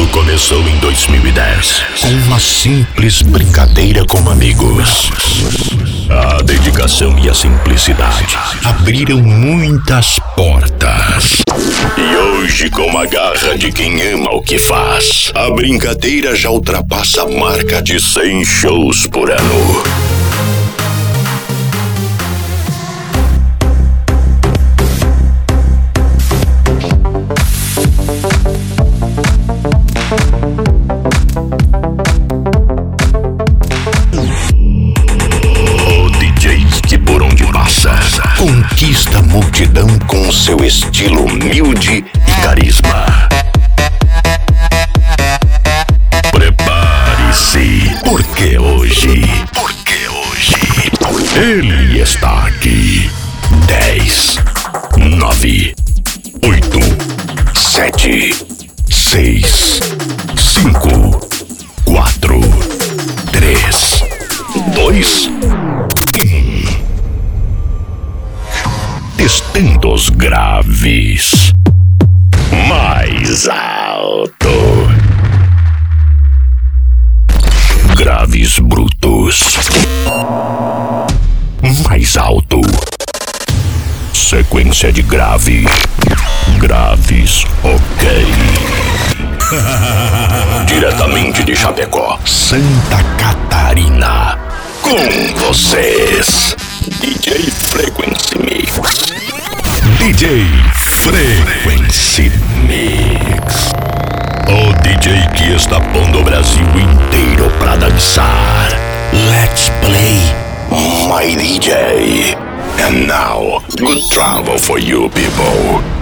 Tudo começou em 2010 com uma simples brincadeira com amigos. A dedicação e a simplicidade abriram muitas portas. E hoje, com a garra de quem ama o que faz, a brincadeira já ultrapassa a marca de 100 shows por ano. Conquista a multidão com seu estilo humilde e carisma. Prepare-se, porque hoje ele está aqui. 10, 9, 8, 7, 6, 5, 4, 3, 2, 1. Testando os graves. Mais alto. Graves brutos. Mais alto. Sequência de grave. Graves, ok. Diretamente de Chapecó, Santa Catarina. Com vocês, DJ Frequency Mix. DJ Frequency Mix. O DJ que está pondo o Brasil inteiro pra dançar. Let's play, my DJ. And now, good travel for you people.